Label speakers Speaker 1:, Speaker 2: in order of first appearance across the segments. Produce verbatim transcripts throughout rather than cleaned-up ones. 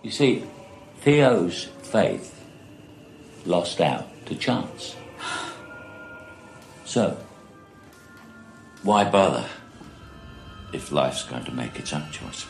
Speaker 1: You see, Theo's faith lost out to chance. So, why bother if life's going to make its own choices?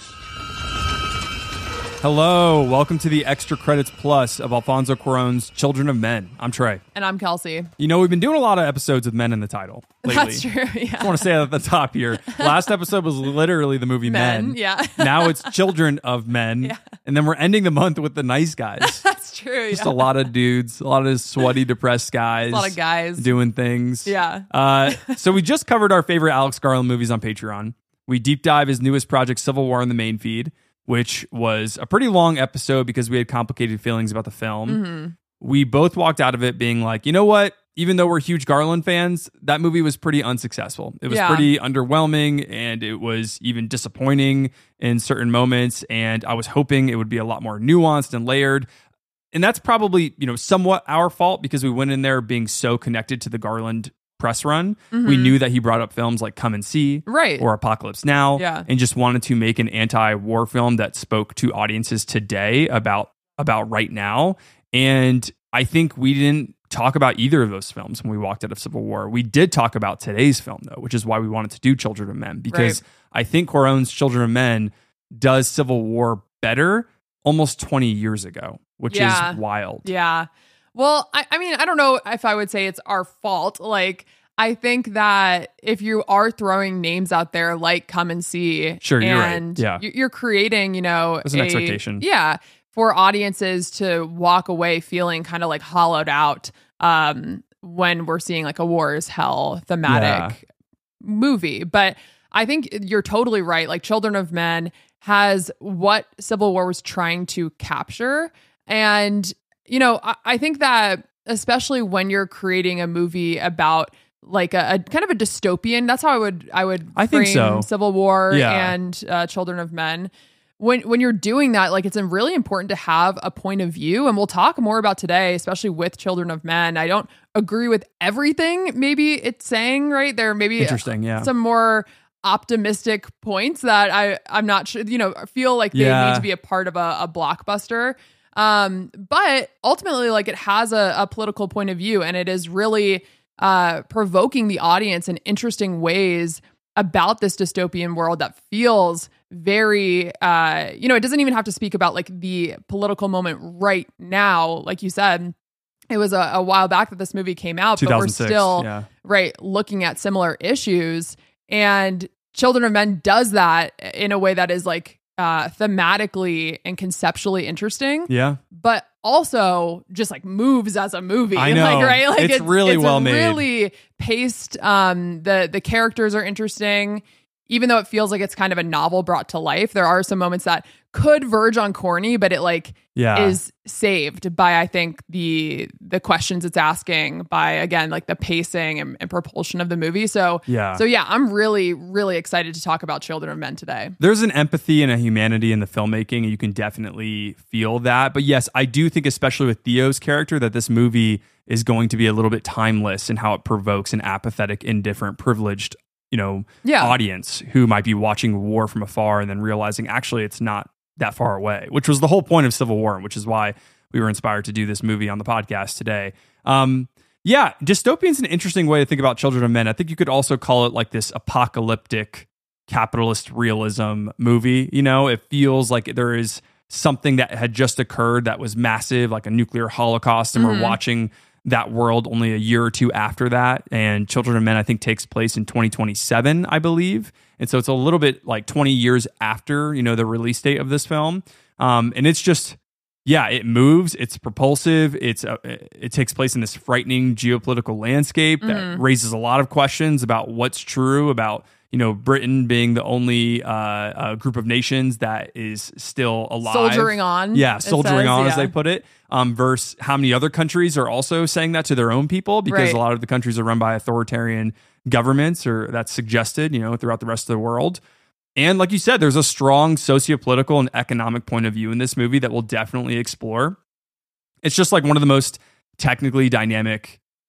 Speaker 2: Hello, welcome to the Extra Credits Plus of Alfonso Cuarón's Children of Men. I'm Trey.
Speaker 3: And I'm Kelsey.
Speaker 2: You know, we've been doing a lot of episodes with men in the title lately.
Speaker 3: That's true, yeah.
Speaker 2: Just want to say that at the top here. Last episode was literally the movie Men.
Speaker 3: Men, yeah.
Speaker 2: Now it's Children of Men.
Speaker 3: Yeah.
Speaker 2: And then we're ending the month with the nice guys.
Speaker 3: That's true,
Speaker 2: Just
Speaker 3: yeah.
Speaker 2: a lot of dudes, a lot of sweaty, depressed guys.
Speaker 3: A lot of guys.
Speaker 2: Doing things.
Speaker 3: Yeah.
Speaker 2: Uh, so we just covered our favorite Alex Garland movies on Patreon. We deep dive his newest project, Civil War, in the main feed, which was a pretty long episode because we had complicated feelings about the film.
Speaker 3: Mm-hmm.
Speaker 2: We both walked out of it being like, you know what? Even though we're huge Garland fans, that movie was pretty unsuccessful. It was
Speaker 3: Yeah.
Speaker 2: pretty underwhelming, and it was even disappointing in certain moments. And I was hoping it would be a lot more nuanced and layered. And that's probably, you know, somewhat our fault because we went in there being so connected to the Garland press run.
Speaker 3: Mm-hmm.
Speaker 2: We knew that he brought up films like Come and See
Speaker 3: Right.
Speaker 2: or Apocalypse Now,
Speaker 3: Yeah.
Speaker 2: and just wanted to make an anti-war film that spoke to audiences today about about right now. And I think we didn't talk about either of those films when we walked out of Civil War. We did talk about today's film, though, which is why we wanted to do Children of Men, because
Speaker 3: Right.
Speaker 2: I think Cuarón's Children of Men does Civil War better almost twenty years ago, which
Speaker 3: Yeah.
Speaker 2: is wild.
Speaker 3: Yeah. Well, I, I mean, I don't know if I would say it's our fault. Like, I think that if you are throwing names out there like Come and See,
Speaker 2: Sure, you're right.
Speaker 3: and
Speaker 2: Yeah.
Speaker 3: you- you're creating, you know,
Speaker 2: There's an
Speaker 3: a-
Speaker 2: expectation.
Speaker 3: Yeah, for audiences to walk away feeling kind of like hollowed out um, when we're seeing like a war is hell thematic movie. But I think you're totally right. Like, Children of Men has what Civil War was trying to capture. And, you know, I, I think that especially when you're creating a movie about like a, a kind of a dystopian, that's how I would I would
Speaker 2: I think
Speaker 3: frame
Speaker 2: so.
Speaker 3: Civil War
Speaker 2: Yeah.
Speaker 3: and uh, Children of Men. When when you're doing that, like, it's really important to have a point of view, and we'll talk more about today, especially with Children of Men. I don't agree with everything maybe it's saying, right? There may be
Speaker 2: Interesting, yeah.
Speaker 3: some more optimistic points that I I'm not sure, you know, feel like they
Speaker 2: Yeah.
Speaker 3: need to be a part of a, a blockbuster. Um, but ultimately, like, it has a, a political point of view, and it is really uh, provoking the audience in interesting ways about this dystopian world that feels very, uh, you know, it doesn't even have to speak about like the political moment right now. Like you said, it was a, a while back that this movie came out, but we're
Speaker 2: two thousand six,
Speaker 3: still
Speaker 2: yeah.
Speaker 3: right looking at similar issues. And Children of Men does that in a way that is like uh, thematically and conceptually interesting,
Speaker 2: Yeah.
Speaker 3: but also just like moves as a movie.
Speaker 2: I know.
Speaker 3: Like, right? Like,
Speaker 2: It's really well made.
Speaker 3: Really paced. Um, the the characters are interesting, even though it feels like it's kind of a novel brought to life. There are some moments that could verge on corny, but it like
Speaker 2: Yeah.
Speaker 3: is saved by, I think, the the questions it's asking, by again like the pacing and, and propulsion of the movie. So
Speaker 2: Yeah.
Speaker 3: so yeah, I'm really really excited to talk about Children of Men today.
Speaker 2: There's an empathy and a humanity in the filmmaking, and you can definitely feel that. But yes, I do think, especially with Theo's character, that this movie is going to be a little bit timeless in how it provokes an apathetic, indifferent, privileged, you know,
Speaker 3: Yeah.
Speaker 2: audience who might be watching war from afar and then realizing actually it's not that far away, which was the whole point of Civil War, which is why we were inspired to do this movie on the podcast today. Um, yeah, dystopian is an interesting way to think about Children of Men. I think you could also call it like this apocalyptic capitalist realism movie. You know, it feels like there is something that had just occurred that was massive, like a nuclear holocaust, and
Speaker 3: Mhm.
Speaker 2: we're watching that world only a year or two after that. And Children of Men, I think, takes place in twenty twenty-seven, I believe. And so it's a little bit like twenty years after, you know, the release date of this film. Um, and it's just, yeah, it moves. It's propulsive. It's uh, it takes place in this frightening geopolitical landscape that
Speaker 3: Mhm.
Speaker 2: raises a lot of questions about what's true about, you know, Britain being the only uh, uh, group of nations that is still alive.
Speaker 3: Soldiering on.
Speaker 2: Yeah,
Speaker 3: it
Speaker 2: soldiering
Speaker 3: says,
Speaker 2: on, as
Speaker 3: yeah.
Speaker 2: they put it. Um, versus how many other countries are also saying that to their own people, because
Speaker 3: Right.
Speaker 2: a lot of the countries are run by authoritarian governments, or that's suggested, you know, throughout the rest of the world. And like you said, there's a strong sociopolitical and economic point of view in this movie that we'll definitely explore. It's just like one of the most technically dynamic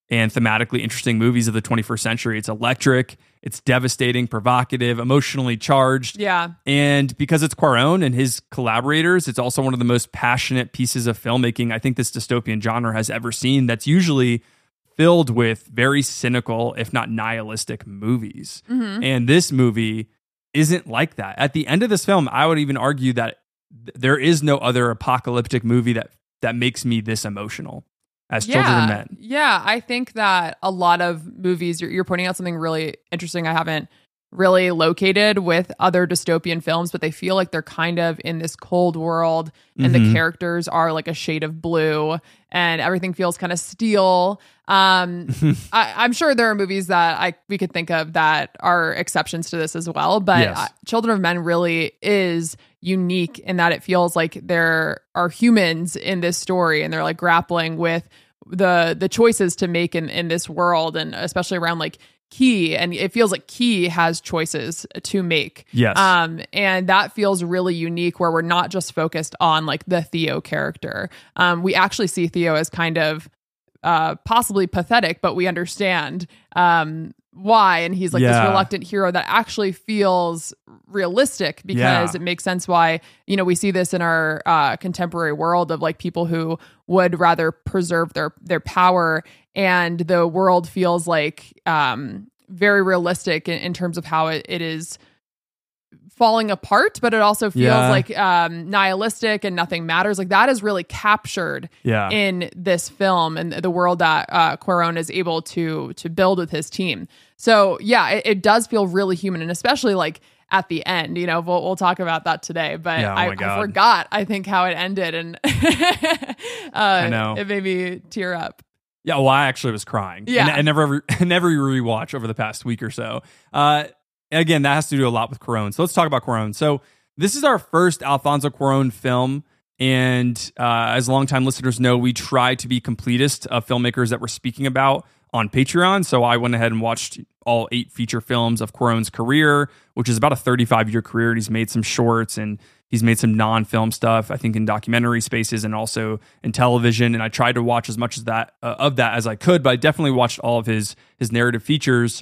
Speaker 2: and thematically interesting movies of the twenty-first century. It's electric, it's devastating, provocative, emotionally charged.
Speaker 3: Yeah.
Speaker 2: And because it's Cuarón and his collaborators, it's also one of the most passionate pieces of filmmaking I think this dystopian genre has ever seen, that's usually filled with very cynical, if not nihilistic movies.
Speaker 3: Mm-hmm.
Speaker 2: And this movie isn't like that. At the end of this film, I would even argue that th- there is no other apocalyptic movie that that makes me this emotional as
Speaker 3: yeah.
Speaker 2: children and men.
Speaker 3: Yeah, I think that a lot of movies, you're, you're pointing out something really interesting I haven't really located with other dystopian films, but they feel like they're kind of in this cold world, and
Speaker 2: Mm-hmm.
Speaker 3: the characters are like a shade of blue, and everything feels kind of steel. Um, I, I'm sure there are movies that I we could think of that are exceptions to this as well, but
Speaker 2: Yes.
Speaker 3: uh, Children of Men really is unique in that it feels like there are humans in this story, and they're like grappling with the the choices to make in in this world, and especially around like Key, and it feels like Key has choices to make.
Speaker 2: Yes.
Speaker 3: Um, and that feels really unique, where we're not just focused on like the Theo character. Um, we actually see Theo as kind of uh, possibly pathetic, but we understand um, why. And he's like
Speaker 2: Yeah.
Speaker 3: this reluctant hero that actually feels realistic, because
Speaker 2: Yeah.
Speaker 3: it makes sense why, you know, we see this in our uh, contemporary world of like people who would rather preserve their their power, and the world feels like um, very realistic in, in terms of how it, it is falling apart, but it also feels
Speaker 2: Yeah.
Speaker 3: like um, nihilistic and nothing matters. Like that is really captured
Speaker 2: Yeah.
Speaker 3: in this film, and the world that uh, Cuarón is able to to build with his team. So yeah, it, it does feel really human, and especially like at the end, you know, we'll, we'll talk about that today, but
Speaker 2: Yeah, oh
Speaker 3: I,
Speaker 2: my God.
Speaker 3: I forgot, I think, how it ended, and uh,
Speaker 2: I know.
Speaker 3: it made me tear up.
Speaker 2: Yeah, well, I actually was crying.
Speaker 3: Yeah.
Speaker 2: And, and never, never rewatch over the past week or so. Uh, again, that has to do a lot with Cuarón. So let's talk about Cuarón. So this is our first Alfonso Cuarón film. And uh, as longtime listeners know, we try to be completist of filmmakers that we're speaking about on Patreon. So I went ahead and watched all eight feature films of Cuarón's career, which is about a thirty-five year career. And he's made some shorts, and he's made some non-film stuff, I think in documentary spaces and also in television. And I tried to watch as much as that uh, of that as I could, but I definitely watched all of his his narrative features.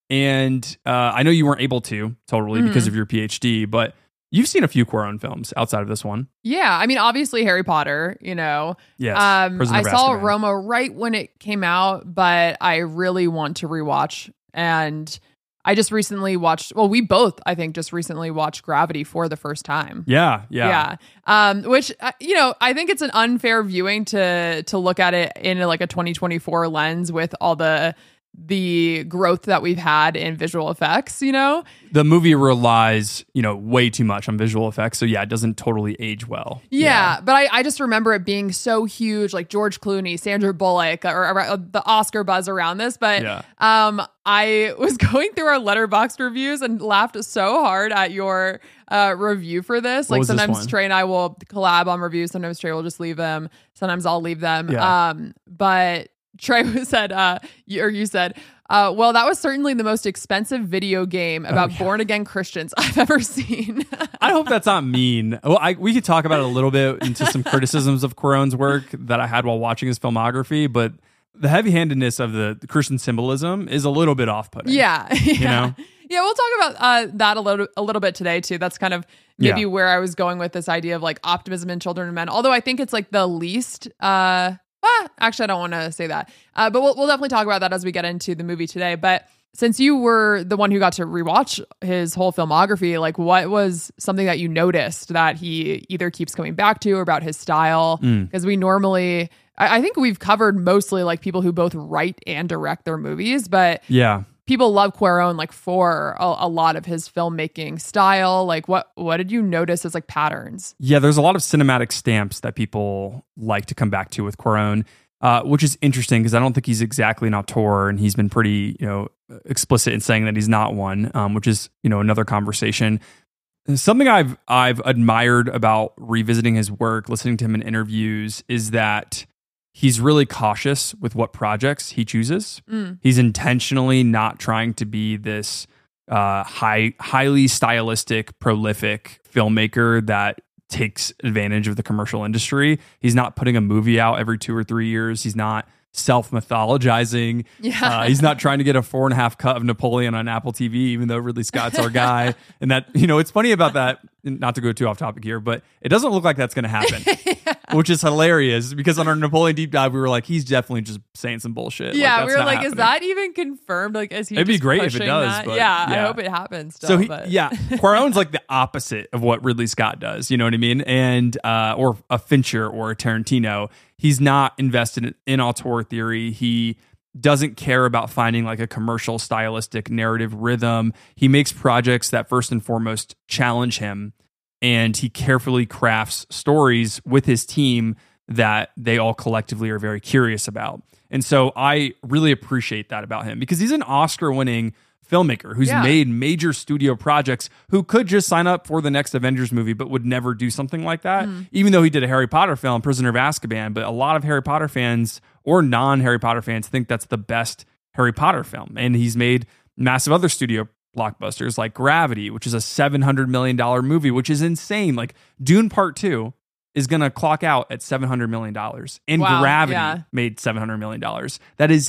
Speaker 2: And uh, I know you weren't able to totally
Speaker 3: Mhm.
Speaker 2: because of your PhD, but you've seen a few Cuarón films outside of this one.
Speaker 3: Yeah, I mean, obviously Harry Potter, you know.
Speaker 2: Yes.
Speaker 3: Um,
Speaker 2: Prisoner
Speaker 3: I
Speaker 2: of
Speaker 3: saw
Speaker 2: Azkaban.
Speaker 3: Roma right when it came out, but I really want to rewatch. And I just recently watched, well, we both, I think, just recently watched Gravity for the first time.
Speaker 2: Yeah, yeah.
Speaker 3: Yeah. Um, which, uh, you know, I think it's an unfair viewing to to look at it in like a twenty twenty-four lens with all the the growth that we've had in visual effects, you know?
Speaker 2: The movie relies, you know, way too much on visual effects. So yeah, it doesn't totally age well.
Speaker 3: Yeah, but I, I just remember it being so huge, like George Clooney, Sandra Bullock, or, or, or the Oscar buzz around this. But
Speaker 2: Yeah.
Speaker 3: um, I was going through our Letterboxd reviews and laughed so hard at your uh, review for this.
Speaker 2: What
Speaker 3: Like
Speaker 2: was this
Speaker 3: sometimes
Speaker 2: one?
Speaker 3: Trey and I will collab on reviews. Sometimes Trey will just leave them. Sometimes I'll leave them.
Speaker 2: Yeah.
Speaker 3: Um, but Trey said, uh, you, or you said, uh, well, that was certainly the most expensive video game about
Speaker 2: yeah.
Speaker 3: born again Christians I've ever seen.
Speaker 2: I hope that's not mean. Well, I, we could talk about it a little bit into some criticisms of Cuarón's work that I had while watching his filmography, but the heavy-handedness of the, the Christian symbolism is a little bit off-putting.
Speaker 3: Yeah, yeah.
Speaker 2: You know?
Speaker 3: Yeah, we'll talk about uh, that a little a little bit today too. That's kind of maybe
Speaker 2: Yeah.
Speaker 3: where I was going with this idea of like optimism in children and men. Although I think it's like the least. Uh, ah, actually, I don't want to say that. Uh, but we'll we'll definitely talk about that as we get into the movie today. But since you were the one who got to rewatch his whole filmography, like what was something that you noticed that he either keeps coming back to or about his style?
Speaker 2: Mm.
Speaker 3: Because we normally. I I think we've covered mostly like people who both write and direct their movies, but
Speaker 2: Yeah.
Speaker 3: people love Cuarón like for a, a lot of his filmmaking style. Like what what did you notice as like patterns?
Speaker 2: Yeah, there's a lot of cinematic stamps that people like to come back to with Cuarón, uh, which is interesting because I don't think he's exactly an auteur, and he's been pretty, you know, explicit in saying that he's not one, um, which is, you know, another conversation. Something I've I've admired about revisiting his work, listening to him in interviews, is that he's really cautious with what projects he chooses.
Speaker 3: Mm.
Speaker 2: He's intentionally not trying to be this uh, high, highly stylistic, prolific filmmaker that takes advantage of the commercial industry. He's not putting a movie out every two or three years. He's not self-mythologizing.
Speaker 3: Yeah.
Speaker 2: Uh, he's not trying to get a four and a half cut of Napoleon on Apple T V, even though Ridley Scott's our guy. And that, you know, it's funny about that, not to go too off topic here, but it doesn't look like that's going to happen, yeah. which is hilarious because on our Napoleon deep dive, we were like, he's definitely just saying some bullshit.
Speaker 3: Yeah,
Speaker 2: like,
Speaker 3: we were like,
Speaker 2: happening.
Speaker 3: Is that even confirmed? Like, is he
Speaker 2: It'd be
Speaker 3: just
Speaker 2: great if it
Speaker 3: pushing
Speaker 2: does,
Speaker 3: that?
Speaker 2: but
Speaker 3: yeah,
Speaker 2: yeah.
Speaker 3: I hope it happens still.
Speaker 2: So he,
Speaker 3: but.
Speaker 2: yeah, Cuarón's like the opposite of what Ridley Scott does. You know what I mean? And uh, or a Fincher or a Tarantino. He's not invested in, in auteur theory. He doesn't care about finding like a commercial stylistic narrative rhythm. He makes projects that first and foremost challenge him, and he carefully crafts stories with his team that they all collectively are very curious about. And so I really appreciate that about him because he's an Oscar-winning filmmaker who's
Speaker 3: yeah.
Speaker 2: made major studio projects, who could just sign up for the next Avengers movie but would never do something like that, mm. even though he did a Harry Potter film, Prisoner of Azkaban. But a lot of Harry Potter fans or non-Harry Potter fans think that's the best Harry Potter film. And he's made massive other studio blockbusters like Gravity, which is a seven hundred million dollars movie, which is insane. Like Dune Part two is going to clock out at seven hundred million dollars. And
Speaker 3: wow,
Speaker 2: Gravity
Speaker 3: yeah.
Speaker 2: made seven hundred million dollars. That is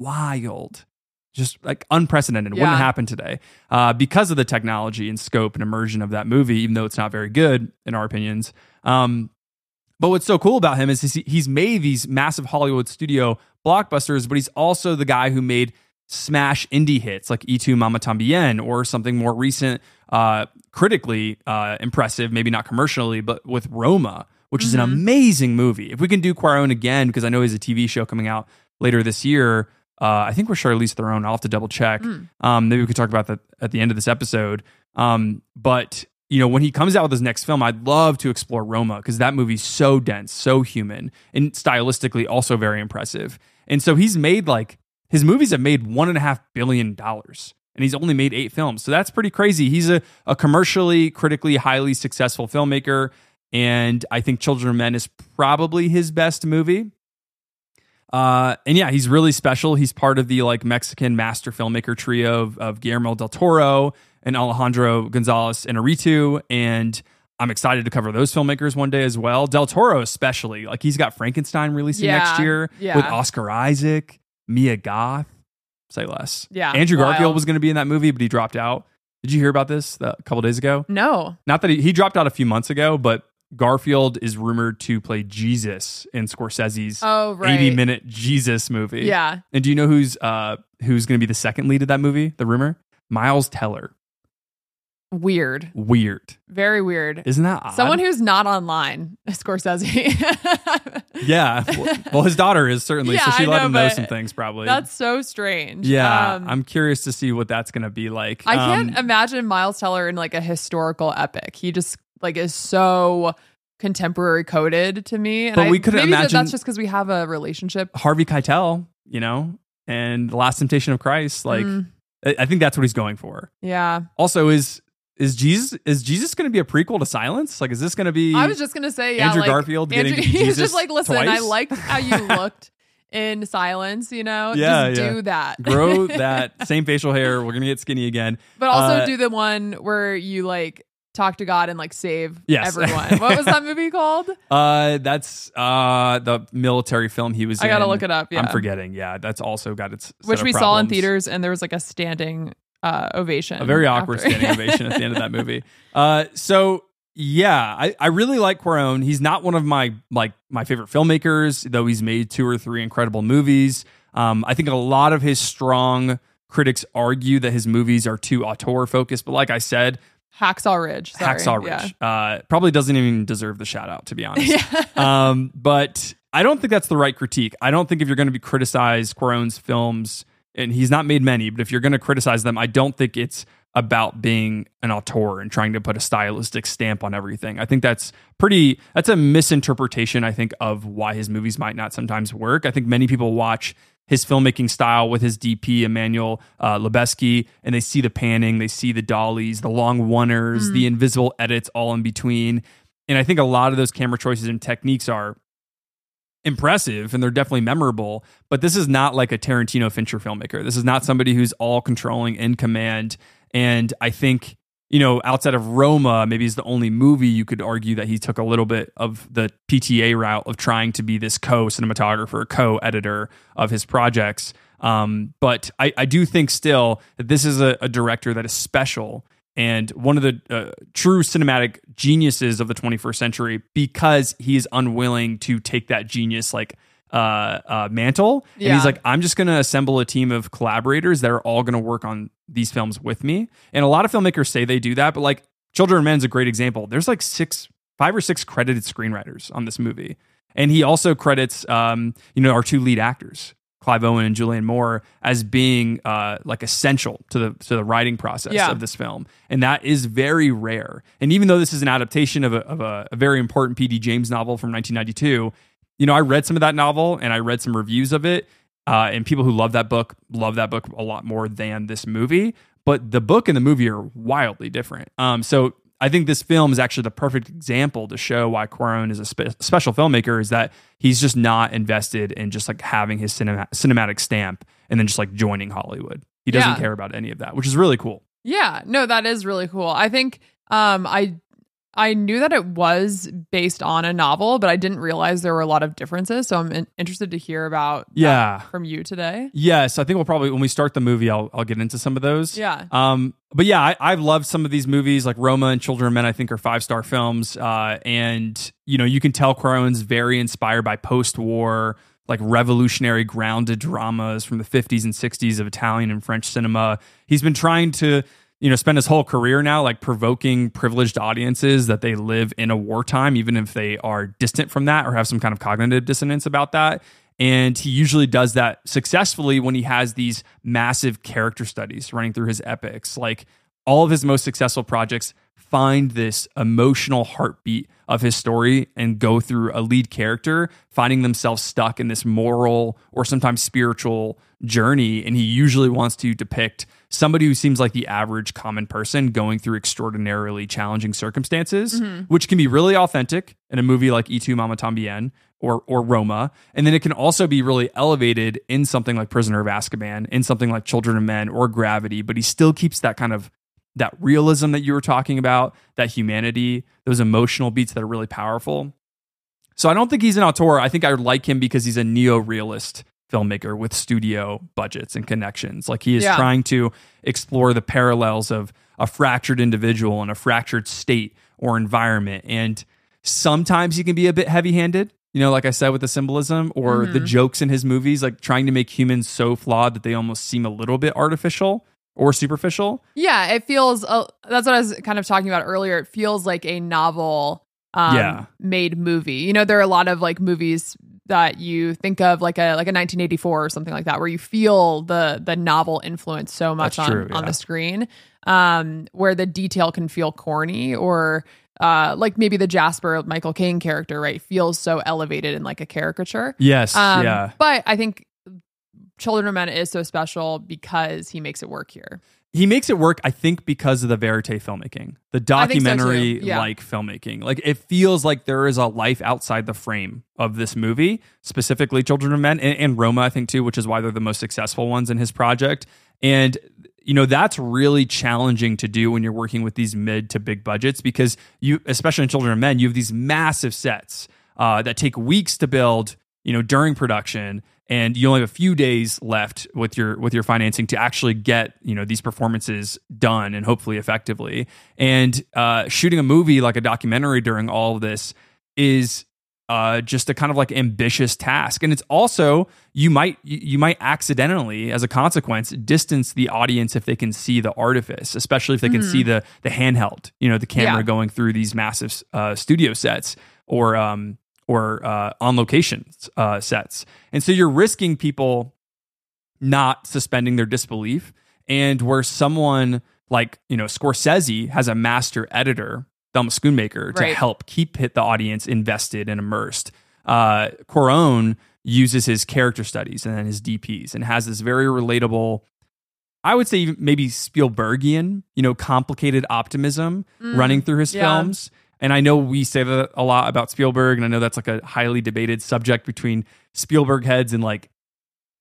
Speaker 2: wild. Just like unprecedented. It
Speaker 3: yeah.
Speaker 2: wouldn't happen today uh, because of the technology and scope and immersion of that movie, even though it's not very good in our opinions. Um, but what's so cool about him is he's made these massive Hollywood studio blockbusters, but he's also the guy who made smash indie hits like Y Tu Mamá También, or something more recent, uh, critically uh, impressive, maybe not commercially, but with Roma, which mm-hmm. is an amazing movie. If we can do Cuarón again, because I know he has a T V show coming out later this year, Uh, I think we're Charlize Theron. I'll have to double check. Mm. Um, maybe we could talk about that at the end of this episode. Um, but you know, when he comes out with his next film, I'd love to explore Roma because that movie's so dense, so human, and stylistically also very impressive. And so he's made like his movies have made one and a half billion dollars, and he's only made eight films. So that's pretty crazy. He's a, a commercially, critically, highly successful filmmaker, and I think Children of Men is probably his best movie. Uh, and yeah, he's really special. He's part of the like Mexican master filmmaker trio of, of Guillermo del Toro and Alejandro Gonzalez Inarritu. And I'm excited to cover those filmmakers one day as well. Del Toro especially, like he's got Frankenstein releasing
Speaker 3: yeah,
Speaker 2: next year
Speaker 3: yeah.
Speaker 2: with Oscar Isaac, Mia Goth, say less.
Speaker 3: Yeah,
Speaker 2: Andrew
Speaker 3: wild.
Speaker 2: Garfield was going to be in that movie, but he dropped out. Did you hear about this a couple days ago?
Speaker 3: No.
Speaker 2: Not that he, he dropped out a few months ago, but Garfield is rumored to play Jesus in Scorsese's
Speaker 3: oh, right.
Speaker 2: eighty minute Jesus movie.
Speaker 3: Yeah.
Speaker 2: And do you know who's uh who's going to be the second lead of that movie? The rumor? Miles Teller.
Speaker 3: Weird.
Speaker 2: Weird.
Speaker 3: Very weird.
Speaker 2: Isn't that odd?
Speaker 3: Someone who's not online, Scorsese.
Speaker 2: yeah. Well, well, his daughter is certainly,
Speaker 3: yeah,
Speaker 2: so she
Speaker 3: I
Speaker 2: let
Speaker 3: know,
Speaker 2: him know some things probably.
Speaker 3: That's so strange.
Speaker 2: Yeah.
Speaker 3: Um,
Speaker 2: I'm curious to see what that's going to be like.
Speaker 3: I can't
Speaker 2: um,
Speaker 3: imagine Miles Teller in like a historical epic. He just like is so contemporary coded to me. And
Speaker 2: but
Speaker 3: I,
Speaker 2: we could
Speaker 3: maybe
Speaker 2: imagine
Speaker 3: that's just because we have a relationship.
Speaker 2: Harvey Keitel, you know, and The Last Temptation of Christ. Like,
Speaker 3: Mm.
Speaker 2: I I think that's what he's going for.
Speaker 3: Yeah.
Speaker 2: Also, is is Jesus is Jesus going to be a prequel to Silence? Like, is this going to be?
Speaker 3: I was just gonna say, yeah,
Speaker 2: Andrew
Speaker 3: like,
Speaker 2: Garfield
Speaker 3: Andrew,
Speaker 2: getting
Speaker 3: he was
Speaker 2: Jesus
Speaker 3: just like, listen,
Speaker 2: twice?
Speaker 3: I liked how you looked in Silence. You know,
Speaker 2: Yeah,
Speaker 3: just
Speaker 2: yeah.
Speaker 3: do that.
Speaker 2: grow that same facial hair. We're gonna get skinny again.
Speaker 3: But also
Speaker 2: Uh,
Speaker 3: do the one where you like talk to God and like save
Speaker 2: Yes.
Speaker 3: everyone. What was that movie called?
Speaker 2: Uh, that's uh the military film he was
Speaker 3: I
Speaker 2: in.
Speaker 3: gotta look it up. Yeah,
Speaker 2: I'm forgetting. Yeah, that's also got its set
Speaker 3: which
Speaker 2: of
Speaker 3: we saw in
Speaker 2: problems.
Speaker 3: theaters, and there was like a standing uh, ovation.
Speaker 2: A very awkward
Speaker 3: after.
Speaker 2: standing ovation at the end of that movie. Uh, so yeah, I, I really like Cuarón. He's not one of my like my favorite filmmakers, though he's made two or three incredible movies. Um, I think a lot of his strong critics argue that his movies are too auteur focused, but like I said,
Speaker 3: Hacksaw Ridge. Sorry.
Speaker 2: Hacksaw
Speaker 3: Yeah.
Speaker 2: Ridge uh, probably doesn't even deserve the shout out, to be honest.
Speaker 3: Yeah.
Speaker 2: um, but I don't think that's the right critique. I don't think if you're going to be criticize Cuarón's films, and he's not made many, but if you're going to criticize them, I don't think it's about being an auteur and trying to put a stylistic stamp on everything. I think that's pretty, that's a misinterpretation, I think, of why his movies might not sometimes work. I think many people watch his filmmaking style with his D P, Emmanuel uh, Lubezki, and they see the panning, they see the dollies, the long oneers,
Speaker 3: Mm.
Speaker 2: the invisible edits all in between. And I think a lot of those camera choices and techniques are impressive and they're definitely memorable, but this is not like a Tarantino Fincher filmmaker. This is not somebody who's all controlling, in command. And I think, you know, outside of Roma, maybe is the only movie you could argue that he took a little bit of the P T A route of trying to be this co-cinematographer, co-editor of his projects. Um, but I, I do think still that this is a, a director that is special and one of the uh, true cinematic geniuses of the twenty-first century, because he is unwilling to take that genius like uh, uh, mantle. Yeah. And he's like, I'm just going to assemble a team of collaborators that are all going to work on these films with me. And a lot of filmmakers say they do that, but like Children of Men's a great example. There's like six, five or six credited screenwriters on this movie. And he also credits, um, you know, our two lead actors, Clive Owen and Julianne Moore, as being uh, like essential to the to the writing process yeah. of this film, and that is very rare. And even though this is an adaptation of a, of a, a very important P D James novel from nineteen ninety-two, you know, I read some of that novel and I read some reviews of it, uh, and people who love that book love that book a lot more than this movie. But the book and the movie are wildly different. Um, so I think this film is actually the perfect example to show why Cuarón is a spe- special filmmaker, is that he's just not invested in just like having his cinema- cinematic stamp and then just like joining Hollywood. He doesn't
Speaker 3: yeah.
Speaker 2: care about any of that, which is really cool.
Speaker 3: Yeah, no, that is really cool. I think um, I I knew that it was based on a novel, but I didn't realize there were a lot of differences. So I'm in- interested to hear about
Speaker 2: yeah.
Speaker 3: that from you today.
Speaker 2: Yes, I think we'll probably, when we start the movie, I'll I'll get into some of those.
Speaker 3: Yeah.
Speaker 2: Um. But yeah, I, I've loved some of these movies, like Roma and Children of Men, I think are five-star films. Uh, and, you know, you can tell Cuarón's very inspired by post-war, like revolutionary grounded dramas from the fifties and sixties of Italian and French cinema. He's been trying to, you know, spend his whole career now like provoking privileged audiences that they live in a wartime, even if they are distant from that or have some kind of cognitive dissonance about that. And he usually does that successfully when he has these massive character studies running through his epics. Like all of his most successful projects find this emotional heartbeat of his story and go through a lead character finding themselves stuck in this moral or sometimes spiritual journey. And he usually wants to depict somebody who seems like the average common person going through extraordinarily challenging circumstances, mm-hmm. which can be really authentic in a movie like Y Tu Mamá También or or Roma. And then it can also be really elevated in something like Prisoner of Azkaban, in something like Children of Men or Gravity, but he still keeps that kind of that realism that you were talking about, that humanity, those emotional beats that are really powerful. So I don't think he's an auteur. I think I would like him because he's a neo-realist filmmaker with studio budgets and connections. Like he is yeah. trying to explore the parallels of a fractured individual and a fractured state or environment. And sometimes he can be a bit heavy-handed, you know, like I said, with the symbolism or mm-hmm. the jokes in his movies, like trying to make humans so flawed that they almost seem a little bit artificial or superficial.
Speaker 3: Yeah, it feels, uh, that's what I was kind of talking about earlier. It feels like a novel um, yeah. made movie. You know, there are a lot of like movies that you think of like a like a nineteen eighty-four or something like that, where you feel the the novel influence so much on, true, yeah. on the screen, um, where the detail can feel corny or uh, like maybe the Jasper Michael Caine character, right, feels so elevated in like a caricature.
Speaker 2: Yes,
Speaker 3: um,
Speaker 2: yeah.
Speaker 3: But I think Children of Men is so special because he makes it work here.
Speaker 2: He makes it work, I think, because of the verite filmmaking, the documentary
Speaker 3: so yeah.
Speaker 2: like filmmaking. Like it feels like there is a life outside the frame of this movie, specifically Children of Men and, and Roma, I think too, which is why they're the most successful ones in his project. And you know, that's really challenging to do when you're working with these mid to big budgets, because you, especially in Children of Men, you have these massive sets uh, that take weeks to build, you know, during production. And you only have a few days left with your with your financing to actually get, you know, these performances done and hopefully effectively. And uh, shooting a movie like a documentary during all of this is uh, just a kind of like ambitious task. And it's also, you might you might accidentally, as a consequence, distance the audience if they can see the artifice, especially if they can mm. see the the handheld, you know, the camera yeah. going through these massive uh, studio sets or um, or uh, on location uh, sets. And so you're risking people not suspending their disbelief. And where someone like, you know, Scorsese has a master editor, Thelma Schoonmaker, right. to help keep the audience invested and immersed. Uh, Cuarón uses his character studies and then his D Ps and has this very relatable, I would say maybe Spielbergian, you know, complicated optimism mm, running through his yeah. films. And I know we say that a lot about Spielberg, and I know that's like a highly debated subject between Spielberg heads and like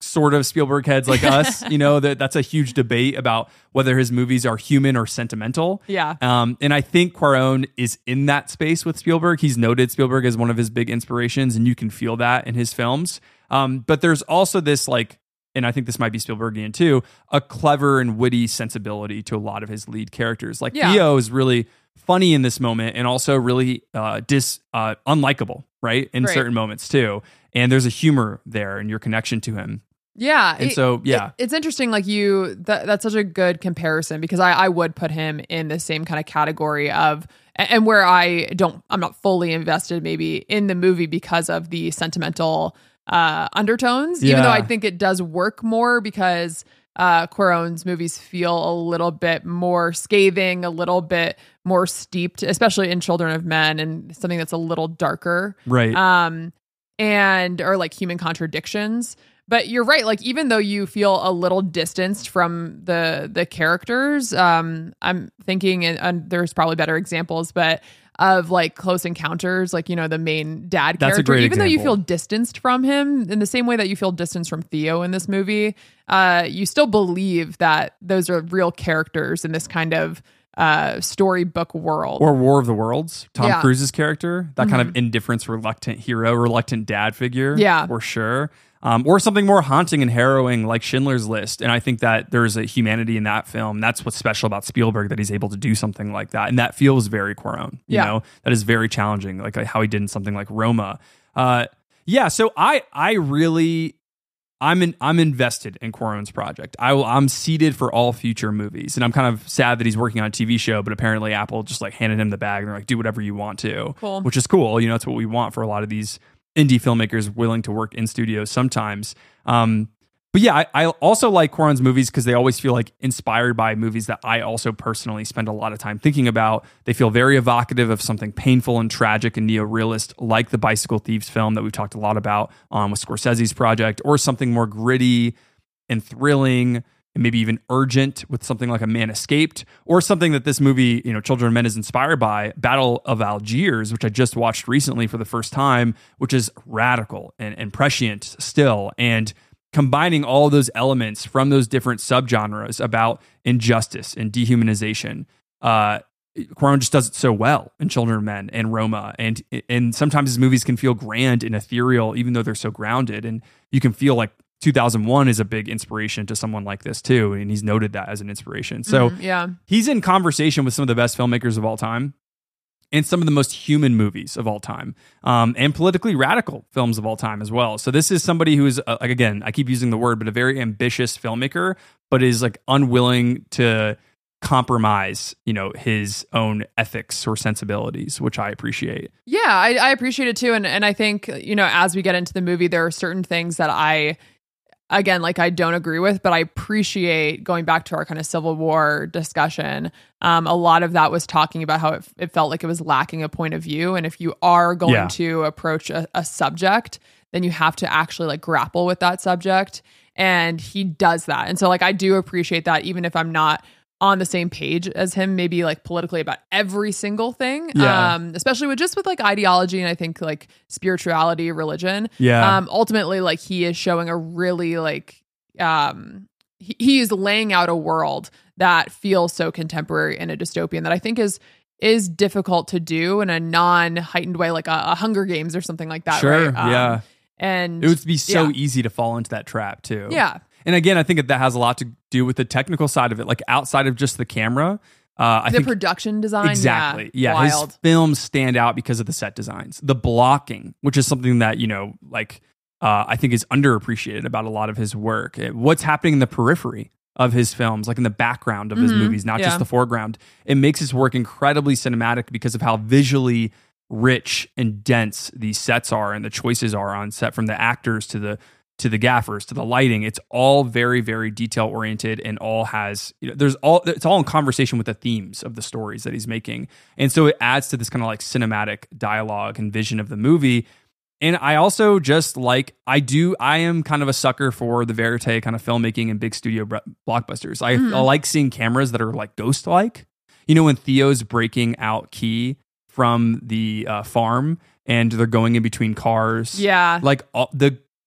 Speaker 2: sort of Spielberg heads like us, you know, that that's a huge debate about whether his movies are human or sentimental.
Speaker 3: Yeah.
Speaker 2: Um, and I think Cuarón is in that space with Spielberg. He's noted Spielberg as one of his big inspirations, and you can feel that in his films. Um, but there's also this like, and I think this might be Spielbergian too, a clever and witty sensibility to a lot of his lead characters. Like
Speaker 3: Yeah.
Speaker 2: Theo is really funny in this moment and also really uh, dis uh, unlikable, right? In
Speaker 3: Right.
Speaker 2: certain moments too. And there's a humor there in your connection to him.
Speaker 3: Yeah.
Speaker 2: And
Speaker 3: it-
Speaker 2: so, yeah.
Speaker 3: it- it's interesting. Like you, that, that's such a good comparison because I, I would put him in the same kind of category of, and and where I don't, I'm not fully invested maybe in the movie because of the sentimental uh, undertones, even
Speaker 2: Yeah.
Speaker 3: though I think it does work more because uh, Cuarón's movies feel a little bit more scathing, a little bit more steeped, especially in Children of Men and something that's a little darker.
Speaker 2: Right.
Speaker 3: Um, and or like human contradictions. But you're right. Like even though you feel a little distanced from the the characters, um, I'm thinking, and, and there's probably better examples, but of like Close Encounters, like you know the main dad
Speaker 2: That's a
Speaker 3: character.
Speaker 2: great
Speaker 3: Even though you
Speaker 2: example.
Speaker 3: feel distanced from him, in the same way that you feel distanced from Theo in this movie, uh, you still believe that those are real characters in this kind of uh storybook world.
Speaker 2: Or War of the Worlds, Tom
Speaker 3: Yeah.
Speaker 2: Cruise's character, that kind of indifference, reluctant hero, reluctant dad figure.
Speaker 3: Yeah.
Speaker 2: For sure. Um, or something more haunting and harrowing like Schindler's List. And I think that there's a humanity in that film. That's what's special about Spielberg, that he's able to do something like that. And that feels very Cuarón, you
Speaker 3: Yeah.
Speaker 2: know, that is very challenging, like uh, how he did in something like Roma. Uh, yeah. So I, I really, I'm in, I'm invested in Cuarón's project. I will, I'm seated for all future movies, and I'm kind of sad that he's working on a T V show. But apparently, Apple just like handed him the bag, and they're like, "Do whatever you want to,"
Speaker 3: Cool.
Speaker 2: which is cool. You know, it's what we want for a lot of these indie filmmakers willing to work in studios sometimes. Um, but yeah, I, I also like Cuarón's movies because they always feel like inspired by movies that I also personally spend a lot of time thinking about. They feel very evocative of something painful and tragic and neo-realist, like the Bicycle Thieves film that we've talked a lot about um, with Scorsese's project, or something more gritty and thrilling and maybe even urgent with something like A Man Escaped, or something that this movie, you know, Children of Men, is inspired by, Battle of Algiers, which I just watched recently for the first time, which is radical and, and prescient still, and combining all those elements from those different subgenres about injustice and dehumanization. Uh, Cuarón just does it so well in Children of Men and Roma, and and sometimes his movies can feel grand and ethereal, even though they're so grounded, and you can feel like two thousand one is a big inspiration to someone like this too, and he's noted that as an inspiration. So
Speaker 3: Mhm, yeah.
Speaker 2: he's in conversation with some of the best filmmakers of all time, and some of the most human movies of all time, um, and politically radical films of all time as well. So this is somebody who is, uh, like, again, I keep using the word, but a very ambitious filmmaker, but is like unwilling to compromise, you know, his own ethics or sensibilities, which I appreciate.
Speaker 3: Yeah, I, I appreciate it too. And and I think, you know, as we get into the movie, there are certain things that I, again, like I don't agree with, but I appreciate, going back to our kind of Civil War discussion. Um, a lot of that was talking about how it, it felt like it was lacking a point of view. And if you are going
Speaker 2: Yeah.
Speaker 3: to approach a, a subject, then you have to actually like grapple with that subject. And he does that. And so like, I do appreciate that, even if I'm not on the same page as him, maybe like politically about every single thing.
Speaker 2: Yeah.
Speaker 3: Um, especially with just with like ideology and I think like spirituality, religion.
Speaker 2: Yeah.
Speaker 3: Um, ultimately, like he is showing a really like, um, he, he is laying out a world that feels so contemporary in a dystopian that I think is, is difficult to do in a non heightened way, like a, a Hunger Games or something like that.
Speaker 2: Sure.
Speaker 3: Right? Um,
Speaker 2: Yeah.
Speaker 3: And
Speaker 2: It would be so
Speaker 3: yeah.
Speaker 2: easy to fall into that trap too.
Speaker 3: Yeah.
Speaker 2: And again, I think that that has a lot to do with the technical side of it, like outside of just the camera. Uh, I
Speaker 3: the
Speaker 2: think
Speaker 3: production design.
Speaker 2: exactly.
Speaker 3: Yeah.
Speaker 2: Yeah,
Speaker 3: Wild.
Speaker 2: his films stand out because of the set designs, the blocking, which is something that, you know, like uh, I think is underappreciated about a lot of his work. It- what's happening in the periphery of his films, like in the background of his
Speaker 3: Mhm.
Speaker 2: movies, not
Speaker 3: Yeah.
Speaker 2: just the foreground. It makes his work incredibly cinematic because of how visually rich and dense these sets are and the choices are on set, from the actors to the to the gaffers to the lighting. It's all very, very detail oriented, and all has, you know, there's all, it's all in conversation with the themes of the stories that he's making. And so it adds to this kind of like cinematic dialogue and vision of the movie. And I also just like, I do, I am kind of a sucker for the verite kind of filmmaking and big studio bro- blockbusters. I,
Speaker 3: Mhm.
Speaker 2: I like seeing cameras that are like ghost-like. You know, when Theo's breaking out Key from the uh, farm and they're going in between cars.
Speaker 3: Yeah.
Speaker 2: Like all, the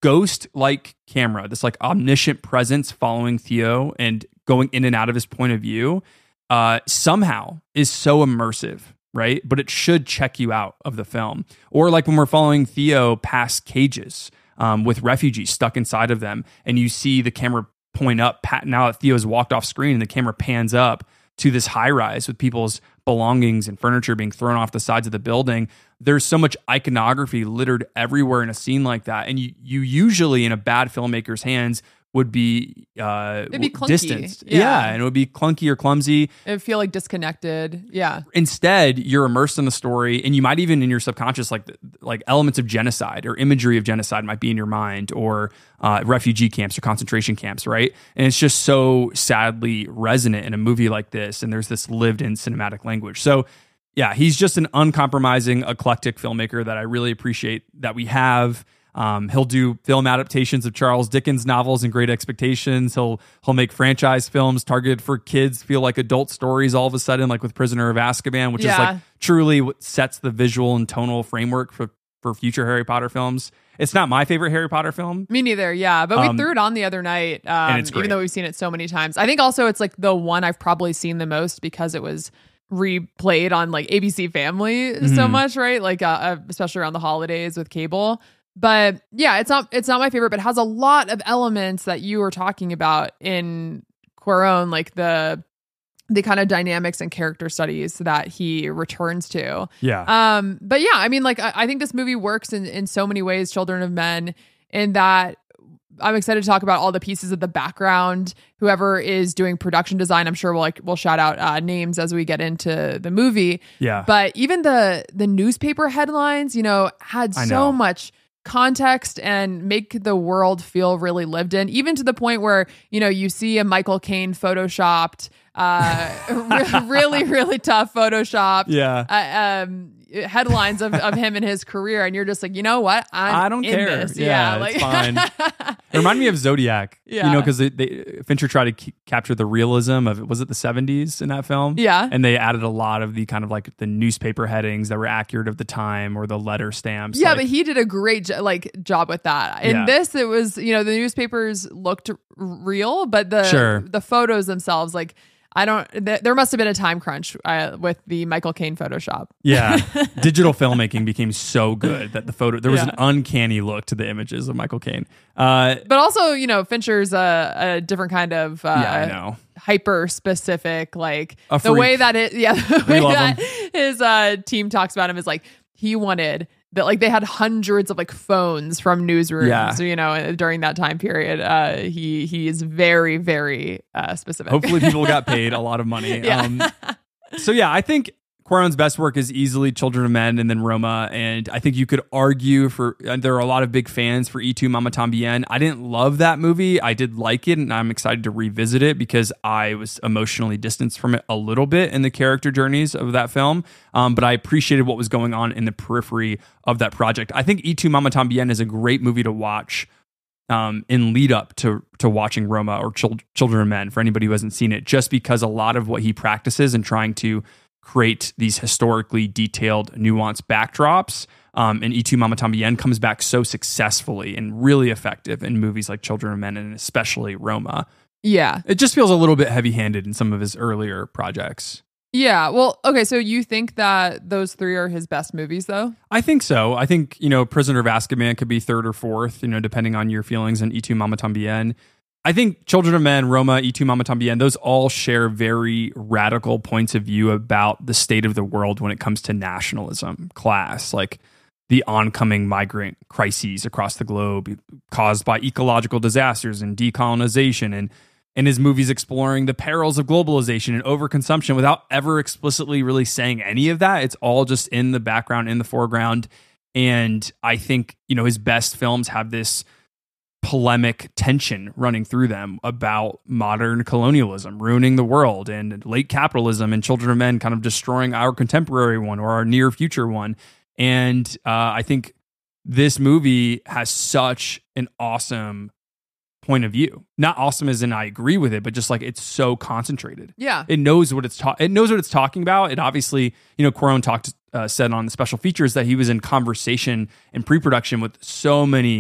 Speaker 2: ghost-like camera, this like omniscient presence following Theo and going in and out of his point of view, uh, somehow is so immersive, right? But it should check you out of the film. Or like when we're following Theo past cages um, with refugees stuck inside of them, and you see the camera point up. Pat, now that Theo's walked off screen, and the camera pans up to this high rise with people's belongings and furniture being thrown off the sides of the building. There's so much iconography littered everywhere in a scene like that. And you, you usually in a bad filmmaker's hands would be, uh,
Speaker 3: It'd be clunky.
Speaker 2: distanced.
Speaker 3: Yeah.
Speaker 2: yeah. And it would be clunky or clumsy.
Speaker 3: It would feel like disconnected. Yeah.
Speaker 2: Instead, you're immersed in the story, and you might even in your subconscious, like like elements of genocide or imagery of genocide might be in your mind, or uh, refugee camps or concentration camps, right? And it's just so sadly resonant in a movie like this, and there's this lived-in cinematic language. So yeah, he's just an uncompromising, eclectic filmmaker that I really appreciate that we have. Um, he'll do film adaptations of Charles Dickens novels and Great Expectations. He'll he'll make franchise films targeted for kids feel like adult stories all of a sudden, like with Prisoner of Azkaban, which
Speaker 3: Yeah.
Speaker 2: is like truly what sets the visual and tonal framework for, for future Harry Potter films. It's not my favorite Harry Potter film.
Speaker 3: Me neither, yeah. But we
Speaker 2: Um,
Speaker 3: threw it on the other night, um,
Speaker 2: and it's great.
Speaker 3: even though we've seen it so many times. I think also it's like the one I've probably seen the most because it was replayed on like A B C Family so
Speaker 2: Mhm.
Speaker 3: much, right? Like uh, uh, especially around the holidays with cable. But yeah, it's not it's not my favorite, but it has a lot of elements that you were talking about in Cuarón, like the the kind of dynamics and character studies that he returns to.
Speaker 2: Yeah.
Speaker 3: Um, but yeah, I mean, like I, I think this movie works in, in so many ways, Children of Men, in that I'm excited to talk about all the pieces of the background. Whoever is doing production design, I'm sure we'll like we'll shout out uh, names as we get into the movie.
Speaker 2: Yeah.
Speaker 3: But even the the newspaper headlines, you know, had
Speaker 2: I
Speaker 3: so
Speaker 2: know.
Speaker 3: much context and make the world feel really lived in, even to the point where, you know, you see a Michael Caine photoshopped, uh, re- really, really tough Photoshop.
Speaker 2: Yeah.
Speaker 3: Uh, um, headlines of, of him and his career, and you're just like, you know what? I'm
Speaker 2: I don't
Speaker 3: in
Speaker 2: care.
Speaker 3: This.
Speaker 2: Yeah,
Speaker 3: like
Speaker 2: it's fine. It reminded me of Zodiac.
Speaker 3: Yeah.
Speaker 2: You know, because they, they Fincher tried to k- capture the realism of, was it the seventies in that film?
Speaker 3: Yeah.
Speaker 2: And they added a lot of the kind of like the newspaper headings that were accurate of the time, or the letter stamps.
Speaker 3: Yeah,
Speaker 2: like,
Speaker 3: but he did a great jo- like job with that. In
Speaker 2: Yeah.
Speaker 3: this, it was, you know, the newspapers looked r- real, but the
Speaker 2: Sure.
Speaker 3: the photos themselves, like, I don't. Th- there must have been a time crunch uh, with the Michael Caine Photoshop.
Speaker 2: Yeah. Digital filmmaking became so good that the photo, there was
Speaker 3: Yeah.
Speaker 2: an uncanny look to the images of Michael Caine. Uh,
Speaker 3: But also, you know, Fincher's a, a different kind of uh,
Speaker 2: yeah, I know.
Speaker 3: hyper specific, like
Speaker 2: A
Speaker 3: the way
Speaker 2: freak.
Speaker 3: that it, yeah, the way
Speaker 2: love
Speaker 3: that his uh, team talks about him is like he wanted that, like they had hundreds of like phones from newsrooms,
Speaker 2: Yeah.
Speaker 3: you know, during that time period. Uh, he he is very very uh, specific.
Speaker 2: Hopefully people got paid a lot of money.
Speaker 3: Yeah.
Speaker 2: Um, so yeah, I think Cuarón's best work is easily Children of Men and then Roma. And I think you could argue for, and there are a lot of big fans for Y Tu Mamá También. I didn't love that movie. I did like it, and I'm excited to revisit it because I was emotionally distanced from it a little bit in the character journeys of that film. Um, but I appreciated what was going on in the periphery of that project. I think Y Tu Mamá También is a great movie to watch um, in lead up to to watching Roma or Chil- Children of Men, for anybody who hasn't seen it, just because a lot of what he practices in trying to create these historically detailed, nuanced backdrops um, and Y Tu Mamá También comes back so successfully and really effective in movies like Children of Men and especially Roma.
Speaker 3: Yeah,
Speaker 2: It just feels a little bit heavy-handed in some of his earlier projects.
Speaker 3: yeah. Well, okay. So you think that those three are his best movies, though?
Speaker 2: I think so. I think, you know, Prisoner of Azkaban could be third or fourth, you know, depending on your feelings, and Y Tu Mamá También. I think Children of Men, Roma, Y Tu Mamá También, those all share very radical points of view about the state of the world when it comes to nationalism, class, like the oncoming migrant crises across the globe caused by ecological disasters and decolonization, and in his movies exploring the perils of globalization and overconsumption without ever explicitly really saying any of that. It's all just in the background, in the foreground. And I think, you know, his best films have this polemic tension running through them about modern colonialism ruining the world, and late capitalism, and Children of Men kind of destroying our contemporary one or our near future one. And uh, I think this movie has such an awesome point of view. Not awesome as in I agree with it, but just like it's so concentrated.
Speaker 3: Yeah.
Speaker 2: It knows what it's ta- it knows what it's talking about. It obviously, you know, Cuarón talked uh, said on the special features that he was in conversation and pre-production with so many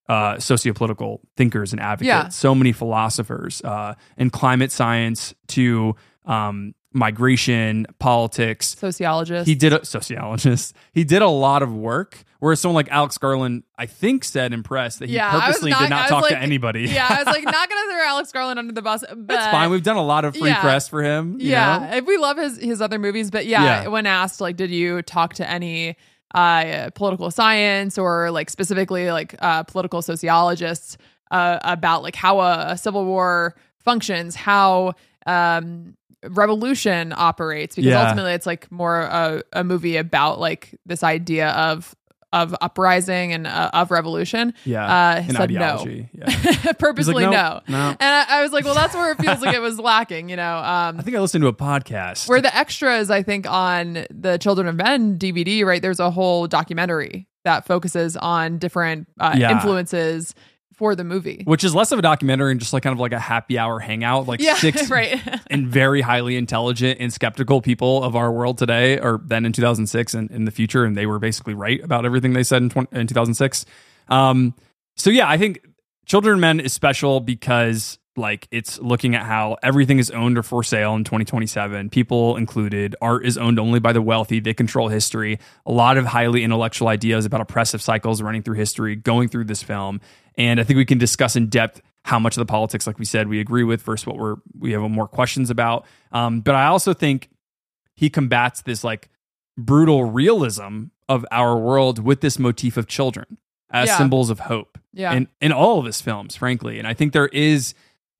Speaker 2: uh, sociopolitical thinkers and advocates,
Speaker 3: Yeah.
Speaker 2: so many philosophers, uh, in climate science to um, migration, politics.
Speaker 3: Sociologist.
Speaker 2: He did a sociologist. He did a lot of work. Whereas someone like Alex Garland, I think, said impressed that he
Speaker 3: Yeah, I was
Speaker 2: purposely
Speaker 3: not-
Speaker 2: did
Speaker 3: I
Speaker 2: not
Speaker 3: was
Speaker 2: talk
Speaker 3: like-
Speaker 2: to anybody.
Speaker 3: Yeah, I was like, not gonna throw Alex Garland under the bus. But
Speaker 2: That's fine. We've done a lot of free
Speaker 3: Yeah.
Speaker 2: press for him. you
Speaker 3: yeah,
Speaker 2: know?
Speaker 3: if we love his his other movies, but yeah,
Speaker 2: Yeah.
Speaker 3: when asked like, did you talk to any uh, political science or like specifically like uh, political sociologists uh, about like how a, a civil war functions, how um, revolution operates, because
Speaker 2: Yeah.
Speaker 3: ultimately it's like more a, a movie about like this idea of of uprising and uh, of revolution.
Speaker 2: Yeah.
Speaker 3: uh,
Speaker 2: An
Speaker 3: said
Speaker 2: ideology.
Speaker 3: no,
Speaker 2: Yeah.
Speaker 3: purposely
Speaker 2: He's like,
Speaker 3: no.
Speaker 2: "Nope, no."
Speaker 3: And I, I was like, well, that's where it feels like it was lacking, you know. Um,
Speaker 2: I think I listened to a podcast.
Speaker 3: where the extras, I think, on the Children of Men D V D, right? There's a whole documentary that focuses on different uh,
Speaker 2: Yeah.
Speaker 3: influences for the movie.
Speaker 2: which is less of a documentary and just like kind of like a happy hour hangout, like
Speaker 3: Yeah,
Speaker 2: six
Speaker 3: right.
Speaker 2: and very highly intelligent and skeptical people of our world today, or then in two thousand six and in the future, and they were basically right about everything they said in, twenty, in two thousand six. Um, so yeah, I think Children of Men is special because like it's looking at how everything is owned or for sale in twenty twenty-seven, people included. Art is owned only by the wealthy. They control history. A lot of highly intellectual ideas about oppressive cycles running through history, going through this film. And I think we can discuss in depth how much of the politics, like we said, we agree with versus what we're we have more questions about. Um, but I also think he combats this like brutal realism of our world with this motif of children as
Speaker 3: Yeah.
Speaker 2: symbols of hope.
Speaker 3: Yeah.
Speaker 2: in, in all of his films, frankly. And I think there is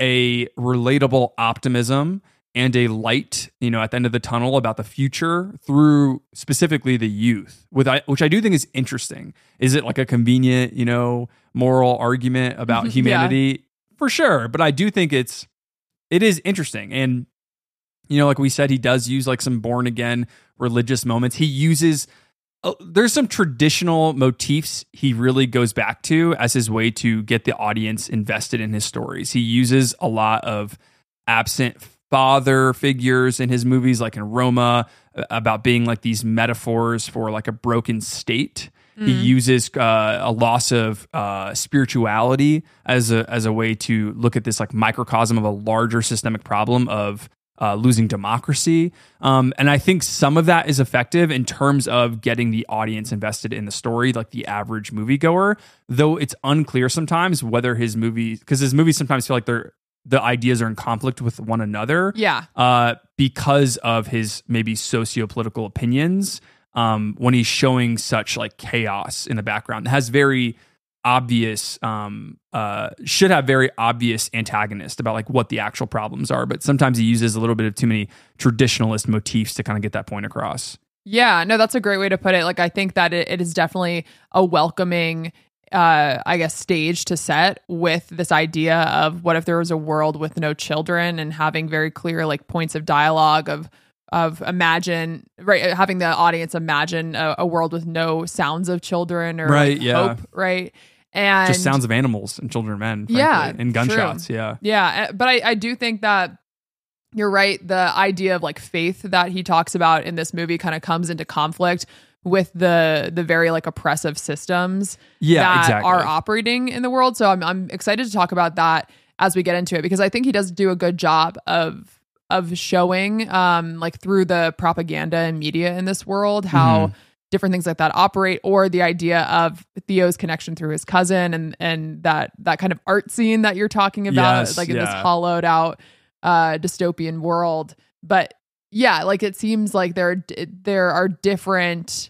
Speaker 2: a relatable optimism and a light, you know, at the end of the tunnel about the future through specifically the youth, with I, which I do think is interesting. Is it like a convenient, you know, moral argument about
Speaker 3: Yeah.
Speaker 2: humanity? For sure. But I do think it's, it is interesting. And, you know, like we said, he does use like some born again religious moments. He uses, uh, there's some traditional motifs he really goes back to as his way to get the audience invested in his stories. He uses a lot of absent father figures in his movies, like in Roma, uh, about being like these metaphors for like a broken state. He uses uh, a loss of uh, spirituality as a as a way to look at this like microcosm of a larger systemic problem of uh, losing democracy. Um, and I think some of that is effective in terms of getting the audience invested in the story, like the average moviegoer. Though it's unclear sometimes whether his movies, because his movies sometimes feel like they're the ideas are in conflict with one another.
Speaker 3: Yeah.
Speaker 2: Uh, because of his maybe socio-political opinions. Um, when he's showing such like chaos in the background, it has very obvious, um, uh, should have very obvious antagonist about like what the actual problems are. But sometimes he uses a little bit of too many traditionalist motifs to kind of get that point across.
Speaker 3: Yeah, no, that's a great way to put it. Like, I think that it, it is definitely a welcoming, uh, I guess, stage to set with this idea of what if there was a world with no children, and having very clear like points of dialogue of of imagine, right, having the audience imagine a, a world with no sounds of children or
Speaker 2: Right,
Speaker 3: like,
Speaker 2: yeah.
Speaker 3: hope, right? And
Speaker 2: Just sounds of animals and children and men, frankly,
Speaker 3: Yeah,
Speaker 2: and gunshots.
Speaker 3: true.
Speaker 2: Yeah.
Speaker 3: Yeah, uh, but I, I do think that you're right. The idea of like faith that he talks about in this movie kind of comes into conflict with the the very like oppressive systems
Speaker 2: Yeah,
Speaker 3: that
Speaker 2: exactly.
Speaker 3: are operating in the world. So I'm I'm excited to talk about that as we get into it, because I think he does do a good job of of showing um like through the propaganda and media in this world how
Speaker 2: Mm-hmm.
Speaker 3: different things like that operate, or the idea of Theo's connection through his cousin, and and that that kind of art scene that you're talking about,
Speaker 2: Yes,
Speaker 3: like in this
Speaker 2: yeah.
Speaker 3: hollowed out uh dystopian world. But yeah, like it seems like there are, there are different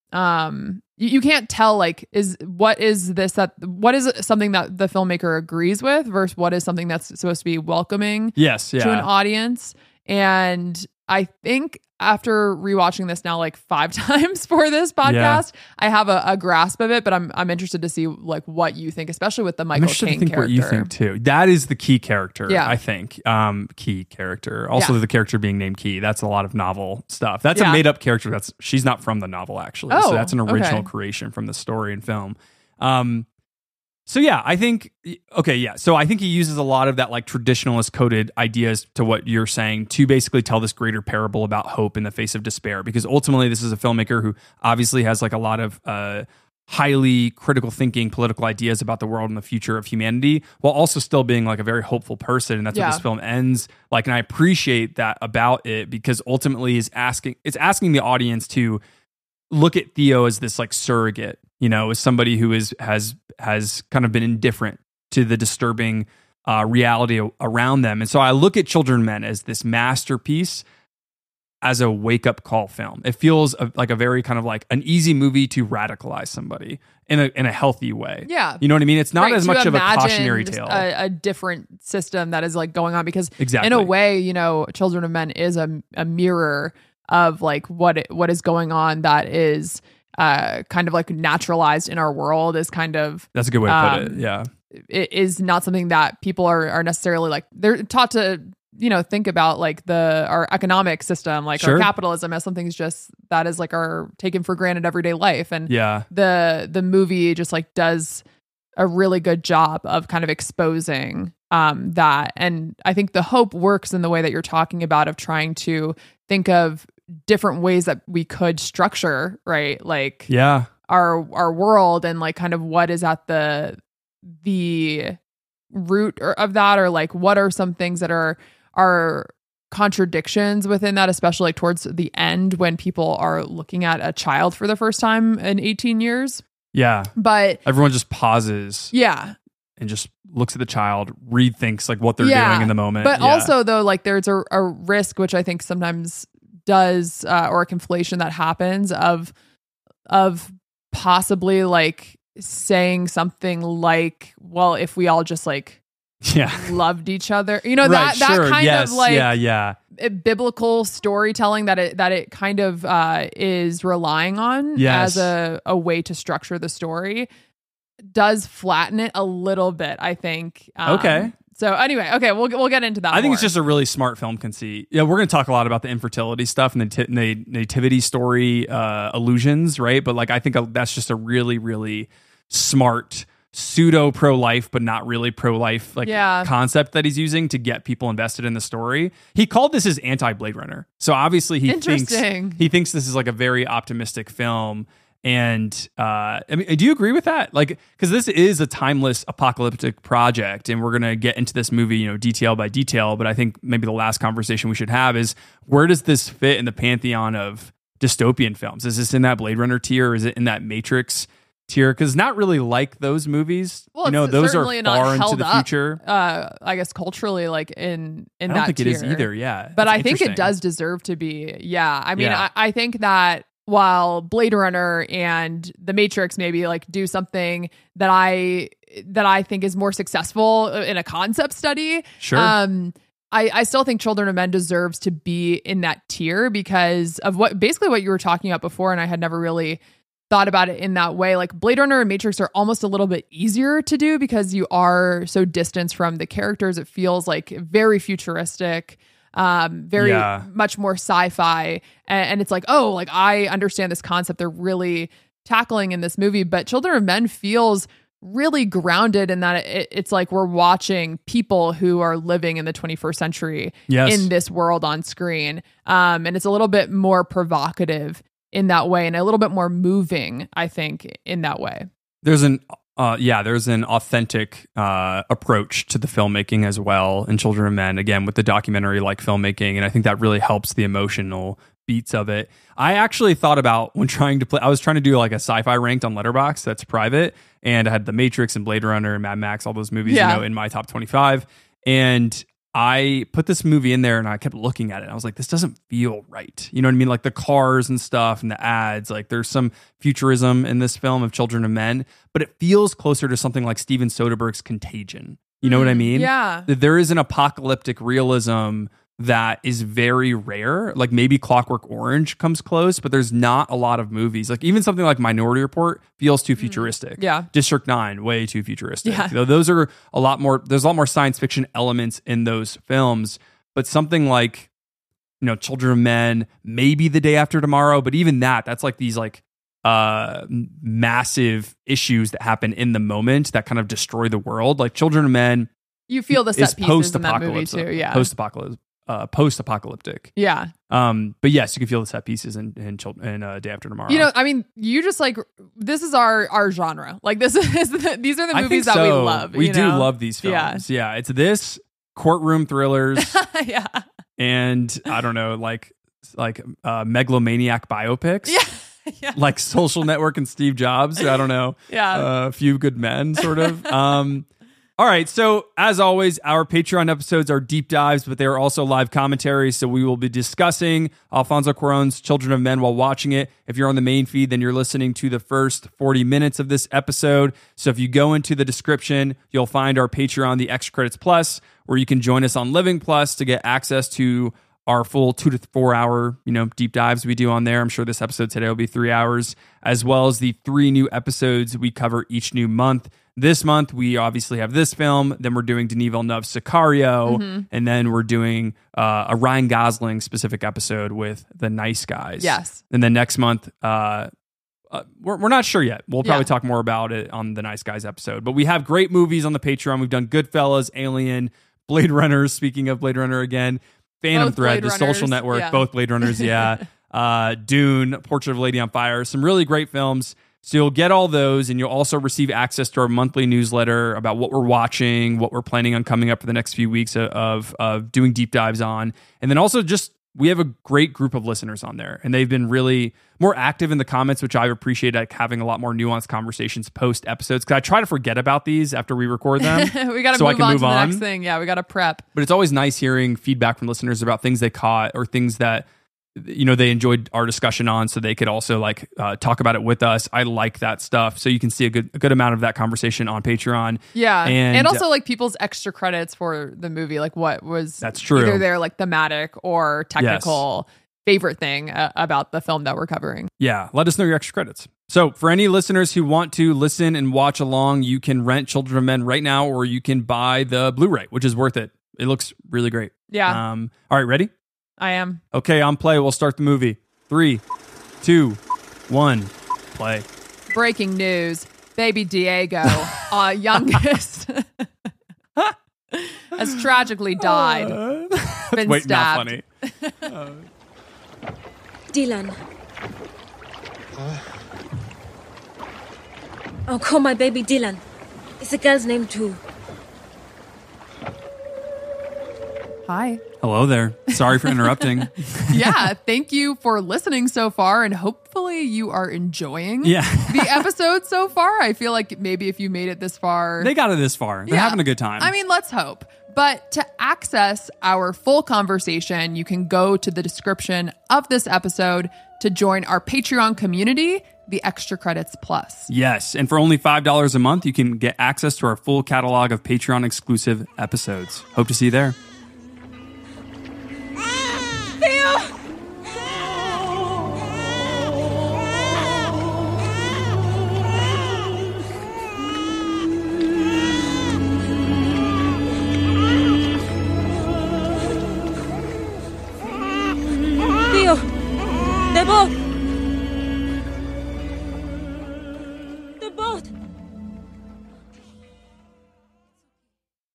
Speaker 3: um you, you can't tell like is what is this that what is something that the filmmaker agrees with versus what is something that's supposed to be welcoming
Speaker 2: Yes. Yeah.
Speaker 3: to an audience. And I think after rewatching this now like five times for this podcast, I have a, a grasp of it, but I'm I'm interested to see like what you think, especially with the
Speaker 2: I'm
Speaker 3: Michael
Speaker 2: interested
Speaker 3: Caine
Speaker 2: to think
Speaker 3: character.
Speaker 2: what you think too. That is the key character,
Speaker 3: Yeah.
Speaker 2: I think. Um, key character. Also,
Speaker 3: Yeah.
Speaker 2: the character being named Key. That's a lot of novel stuff. That's
Speaker 3: Yeah.
Speaker 2: a made up character. That's she's not from the novel actually.
Speaker 3: Oh,
Speaker 2: so that's an original
Speaker 3: okay.
Speaker 2: creation from the story and film. Um, so yeah, I think okay, yeah. So I think he uses a lot of that like traditionalist coded ideas to what you're saying to basically tell this greater parable about hope in the face of despair. Because ultimately, this is a filmmaker who obviously has like a lot of uh highly critical thinking political ideas about the world and the future of humanity, while also still being like a very hopeful person. And that's
Speaker 3: Yeah.
Speaker 2: what this film ends like. And I appreciate that about it, because ultimately is asking it's asking the audience to look at Theo as this like surrogate, you know, as somebody who is has has kind of been indifferent to the disturbing uh, reality a- around them. And so I look at Children of Men as this masterpiece, as a wake-up call film. It feels a, like a very kind of like an easy movie to radicalize somebody in a in a healthy way.
Speaker 3: Yeah.
Speaker 2: You know what I mean? It's not
Speaker 3: Right,
Speaker 2: as
Speaker 3: to
Speaker 2: much of a
Speaker 3: imagine
Speaker 2: cautionary tale.
Speaker 3: A, a different system that is like going on, because
Speaker 2: Exactly.
Speaker 3: in a way, you know, Children of Men is a, a mirror of like what it, what is going on that is uh, kind of like naturalized in our world, is kind of
Speaker 2: That's a good way to put
Speaker 3: um,
Speaker 2: it. Yeah.
Speaker 3: it is not something that people are are necessarily like, they're taught to, you know, think about like the our economic system, like
Speaker 2: Sure.
Speaker 3: our capitalism, as something's just that is like our taken for granted everyday life. And
Speaker 2: Yeah.
Speaker 3: the the movie just like does a really good job of kind of exposing um that. And I think the hope works in the way that you're talking about, of trying to think of different ways that we could structure, right? Like
Speaker 2: Yeah.
Speaker 3: our our world, and like kind of what is at the the root or, of that, or like what are some things that are are contradictions within that, especially like towards the end when people are looking at a child for the first time in eighteen years.
Speaker 2: Yeah.
Speaker 3: But
Speaker 2: Everyone just pauses
Speaker 3: yeah,
Speaker 2: and just looks at the child, rethinks like what they're
Speaker 3: Yeah.
Speaker 2: doing in the moment.
Speaker 3: but
Speaker 2: Yeah.
Speaker 3: also though, like there's a, a risk, which I think sometimes does, uh, or a conflation that happens of of possibly like saying something like, well, if we all just like
Speaker 2: yeah.
Speaker 3: loved each other, you know,
Speaker 2: Right,
Speaker 3: that that
Speaker 2: sure.
Speaker 3: kind
Speaker 2: yes.
Speaker 3: of like
Speaker 2: yeah, yeah.
Speaker 3: uh, biblical storytelling that it that it kind of uh, is relying on
Speaker 2: Yes.
Speaker 3: as a, a way to structure the story does flatten it a little bit, I think. Um,
Speaker 2: Okay.
Speaker 3: So anyway, okay, we'll we'll get into that.
Speaker 2: I think
Speaker 3: more.
Speaker 2: it's just a really smart film conceit. Yeah, we're going to talk a lot about the infertility stuff and the t- na- nativity story uh, illusions, right? But like, I think that's just a really, really smart pseudo pro-life, but not really pro-life like
Speaker 3: Yeah.
Speaker 2: concept that he's using to get people invested in the story. He called this his anti-Blade Runner, so obviously he thinks
Speaker 3: Interesting.
Speaker 2: he thinks this is like a very optimistic film. And uh, I mean, do you agree with that? Like, because this is a timeless apocalyptic project, and we're gonna get into this movie, you know, detail by detail. But I think maybe the last conversation we should have is, where does this fit in the pantheon of dystopian films? Is this in that Blade Runner tier, or is it in that Matrix tier? Because not really like those movies.
Speaker 3: Well,
Speaker 2: you know,
Speaker 3: it's
Speaker 2: those are
Speaker 3: certainly not
Speaker 2: far into
Speaker 3: held
Speaker 2: the
Speaker 3: up,
Speaker 2: future.
Speaker 3: uh, I guess culturally, like in in
Speaker 2: I don't
Speaker 3: that
Speaker 2: think
Speaker 3: tier.
Speaker 2: it is either. Yeah,
Speaker 3: But
Speaker 2: That's
Speaker 3: I think it
Speaker 2: interesting.
Speaker 3: does deserve to be. Yeah. I mean,
Speaker 2: Yeah.
Speaker 3: I, I think that while Blade Runner and The Matrix maybe like do something that I that I think is more successful in a concept study,
Speaker 2: Sure.
Speaker 3: um, I, I still think Children of Men deserves to be in that tier because of what basically what you were talking about before, and I had never really thought about it in that way. Like Blade Runner and Matrix are almost a little bit easier to do because you are so distanced from the characters. It feels like very futuristic, um, very
Speaker 2: Yeah.
Speaker 3: much more sci-fi. And, and it's like, oh, like I understand this concept they're really tackling in this movie. But Children of Men feels really grounded in that it, it's like we're watching people who are living in the twenty-first century
Speaker 2: Yes.
Speaker 3: in this world on screen. Um, and it's a little bit more provocative in that way and a little bit more moving, I think, in that way.
Speaker 2: There's an uh, yeah, there's an authentic uh, approach to the filmmaking as well in Children of Men, again, with the documentary like filmmaking. And I think that really helps the emotional beats of it. I actually thought about when trying to play, I was trying to do like a sci-fi ranked on Letterboxd that's private. And I had The Matrix and Blade Runner and Mad Max, all those movies,
Speaker 3: Yeah.
Speaker 2: you know, in my top twenty-five. And I put this movie in there and I kept looking at it. And I was like, this doesn't feel right. You know what I mean? Like the cars and stuff and the ads, like there's some futurism in this film of Children of Men, but it feels closer to something like Steven Soderbergh's Contagion. You know what I mean?
Speaker 3: Yeah.
Speaker 2: That there is an apocalyptic realism that is very rare. Like maybe Clockwork Orange comes close, but there's not a lot of movies. Like even something like Minority Report feels too futuristic.
Speaker 3: Yeah.
Speaker 2: District nine, way too futuristic.
Speaker 3: Yeah.
Speaker 2: Though those are a lot more, there's a lot more science fiction elements in those films, but something like, you know, Children of Men, maybe The Day After Tomorrow, but even that, that's like these like uh massive issues that happen in the moment that kind of destroy the world. Like Children of Men
Speaker 3: You feel the
Speaker 2: is
Speaker 3: set pieces in that movie
Speaker 2: post-apocalypse.
Speaker 3: too. Yeah.
Speaker 2: Post-apocalypse. uh, post-apocalyptic.
Speaker 3: Yeah.
Speaker 2: Um, but yes, you can feel the set pieces in in, in uh, Day After Tomorrow.
Speaker 3: You know, I mean, you just like this is our our genre. Like this is the, these are the movies that
Speaker 2: so.
Speaker 3: we love.
Speaker 2: We
Speaker 3: you
Speaker 2: do
Speaker 3: know?
Speaker 2: love these films.
Speaker 3: Yeah.
Speaker 2: yeah, it's this courtroom thrillers.
Speaker 3: yeah.
Speaker 2: And I don't know, like like uh, megalomaniac biopics.
Speaker 3: Yeah. yeah.
Speaker 2: Like Social Network and Steve Jobs. I don't know.
Speaker 3: Yeah.
Speaker 2: Uh, A Few Good Men, sort of. Um, all right. So, as always, our Patreon episodes are deep dives, but they are also live commentaries. So, we will be discussing Alfonso Cuarón's Children of Men while watching it. If you're on the main feed, then you're listening to the first forty minutes of this episode. So, if you go into the description, you'll find our Patreon, the Extra Credits Plus, where you can join us on Living Plus to get access to our full two to four hour, you know, deep dives we do on there. I'm sure this episode today will be three hours, as well as the three new episodes we cover each new month. This month, we obviously have this film. Then we're doing Denis Villeneuve's Sicario. Mm-hmm. And then we're doing uh, a Ryan Gosling specific episode with The Nice Guys.
Speaker 3: Yes.
Speaker 2: And then next month, uh, uh, we're, we're not sure yet. We'll probably
Speaker 3: Yeah.
Speaker 2: talk more about it on the Nice Guys episode. But we have great movies on the Patreon. We've done Goodfellas, Alien, Blade Runner. Speaking of Blade Runner again, Phantom
Speaker 3: Both
Speaker 2: Thread,
Speaker 3: Blade
Speaker 2: The Social
Speaker 3: Runners,
Speaker 2: Network,
Speaker 3: yeah.
Speaker 2: both Blade Runners, yeah. uh, Dune, Portrait of a Lady on Fire. Some really great films. So you'll get all those, and you'll also receive access to our monthly newsletter about what we're watching, what we're planning on coming up for the next few weeks of, of, of doing deep dives on. And then also just, we have a great group of listeners on there, and they've been really more active in the comments, which I appreciate, like having a lot more nuanced conversations post episodes, because I try to forget about these after we record them.
Speaker 3: we got to
Speaker 2: so I
Speaker 3: move
Speaker 2: can
Speaker 3: on
Speaker 2: move
Speaker 3: to the
Speaker 2: on.
Speaker 3: next thing. Yeah, we got to prep.
Speaker 2: But it's always nice hearing feedback from listeners about things they caught or things that, you know, they enjoyed our discussion on, so they could also like uh, talk about it with us. I like that stuff. So you can see a good a good amount of that conversation on Patreon.
Speaker 3: Yeah.
Speaker 2: And,
Speaker 3: And, also like people's extra credits for the movie, like what was
Speaker 2: That's true.
Speaker 3: either their like thematic or technical favorite thing uh, about the film that we're covering.
Speaker 2: Yeah, let us know your extra credits. So for any listeners who want to listen and watch along, you can rent Children of Men right now, or you can buy the Blu-ray, which is worth it. It looks really great.
Speaker 3: Yeah.
Speaker 2: Um, all right, ready?
Speaker 3: I am.
Speaker 2: Okay, on play. We'll start the movie. Three, two, one, play.
Speaker 3: Breaking news. Baby Diego, our youngest, has tragically died.
Speaker 2: Uh,
Speaker 3: Been
Speaker 2: wait,
Speaker 3: stabbed.
Speaker 2: not funny. Uh,
Speaker 4: Dylan. Oh, call my baby Dylan. It's a girl's name too.
Speaker 3: Hi.
Speaker 2: hello there. Sorry for interrupting.
Speaker 3: Yeah, thank you for listening so far, and hopefully you are enjoying
Speaker 2: Yeah.
Speaker 3: the episode so far. I feel like maybe if you made it this far,
Speaker 2: They got it this far. They're
Speaker 3: Yeah.
Speaker 2: having a good time.
Speaker 3: I mean, let's hope. But to access our full conversation, you can go to the description of this episode to join our Patreon community, the Extra Credits Plus.
Speaker 2: Yes, and for only five dollars a month, you can get access to our full catalog of Patreon exclusive episodes. Hope to see you there.